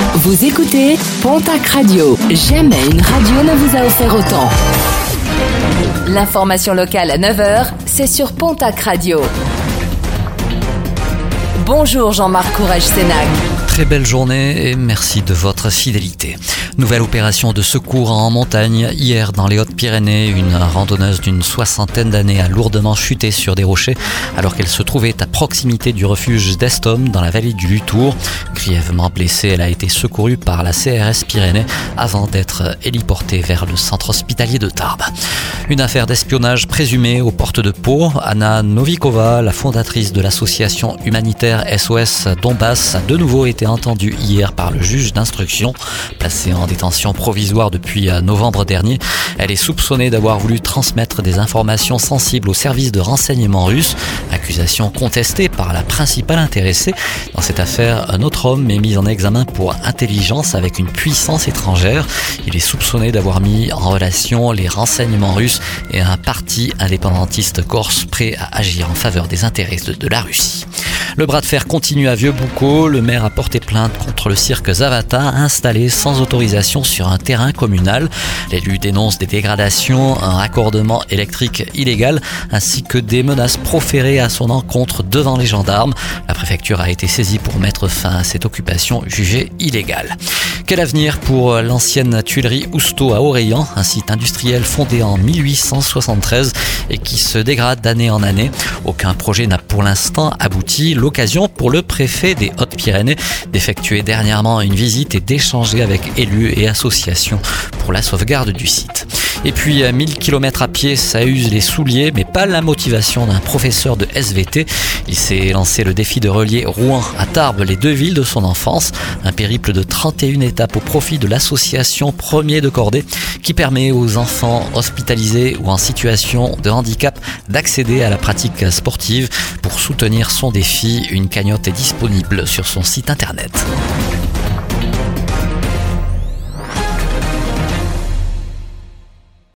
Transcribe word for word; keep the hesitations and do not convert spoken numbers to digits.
Vous écoutez Pontac Radio. Jamais une radio ne vous a offert autant. L'information locale à neuf heures, c'est sur Pontac Radio. Bonjour Jean-Marc Courage-Sénac. Très belle journée et merci de votre fidélité. Nouvelle opération de secours en montagne. Hier, dans les Hautes-Pyrénées, une randonneuse d'une soixantaine d'années a lourdement chuté sur des rochers alors qu'elle se trouvait à proximité du refuge d'Estom dans la vallée du Lutour. Grièvement blessée, elle a été secourue par la C R S Pyrénées avant d'être héliportée vers le centre hospitalier de Tarbes. Une affaire d'espionnage présumée aux portes de Pau. Anna Novikova, la fondatrice de l'association humanitaire S O S Donbass, a de nouveau été entendue hier par le juge d'instruction. Placée en détention provisoire depuis novembre dernier, elle est soupçonnée d'avoir voulu transmettre des informations sensibles au service de renseignement russe. Accusation contestée par la principale intéressée. Dans cette affaire, un autre homme est mis en examen pour intelligence avec une puissance étrangère. Il est soupçonné d'avoir mis en relation les renseignements russes et un parti indépendantiste corse prêt à agir en faveur des intérêts de, de la Russie. Le bras de fer continue à Vieux-Boucau. Le maire a porté plainte contre le cirque Zavata installé sans autorisation sur un terrain communal. L'élu dénonce des dégradations, un raccordement électrique illégal ainsi que des menaces proférées à son encontre devant les gendarmes. La préfecture a été saisie pour mettre fin à cette occupation jugée illégale. Quel avenir pour l'ancienne tuilerie Housteau à Orléans, un site industriel fondé en mille huit cent soixante-treize et qui se dégrade d'année en année. Aucun projet n'a pour l'instant abouti. L'occasion pour le préfet des Hautes-Pyrénées d'effectuer dernièrement une visite et d'échanger avec élus et associations pour la sauvegarde du site. Et puis mille kilomètres à pied, ça use les souliers, mais pas la motivation d'un professeur de S V T. Il s'est lancé le défi de relier Rouen à Tarbes, les deux villes de son enfance. Un périple de trente et une étapes au profit de l'association Premier de Cordée qui permet aux enfants hospitalisés ou en situation de handicap d'accéder à la pratique sportive. Pour soutenir son défi, une cagnotte est disponible sur son site internet.